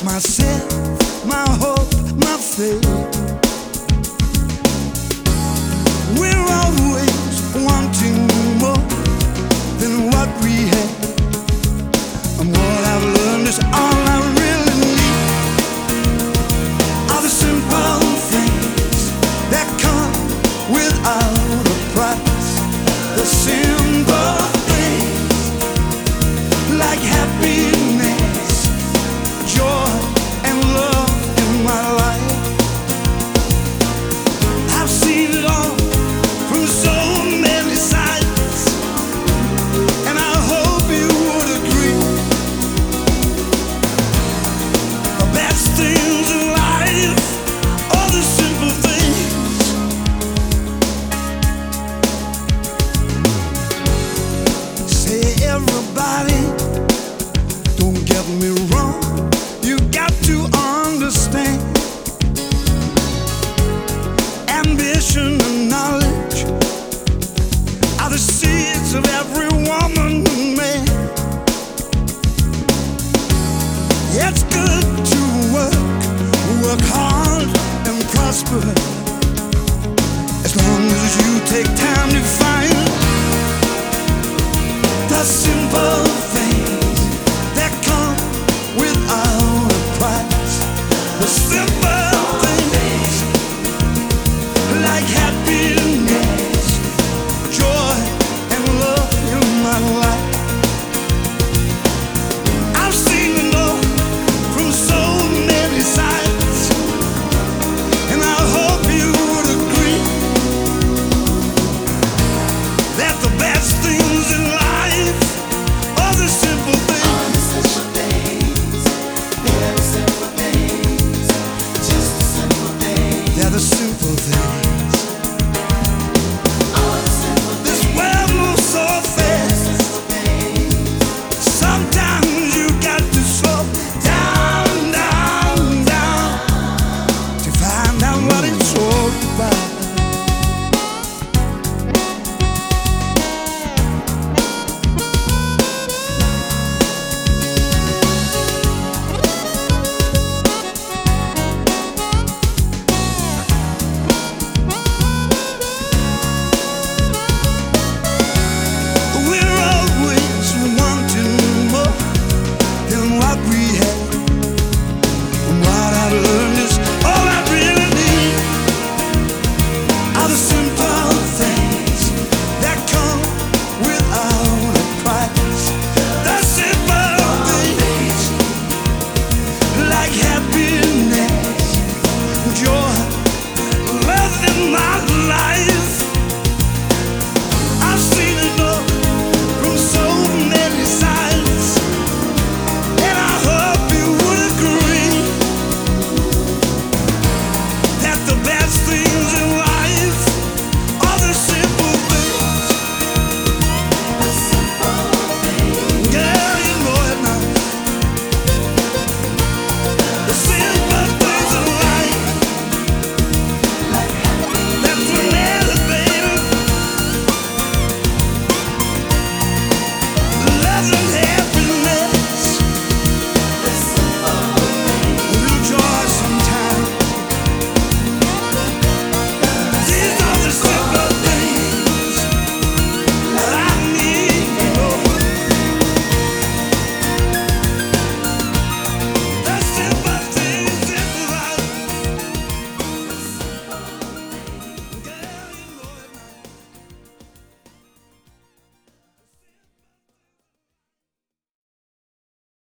myself, my hope, my faith. We're always wanting more than what we have. And what I've learned is all I really need are the simple things that come without a price. The simple things like happiness, joy, and love in my life. I've seen it all from so many sides, and I hope you would agree. The best things in life are the simple things. Say everybody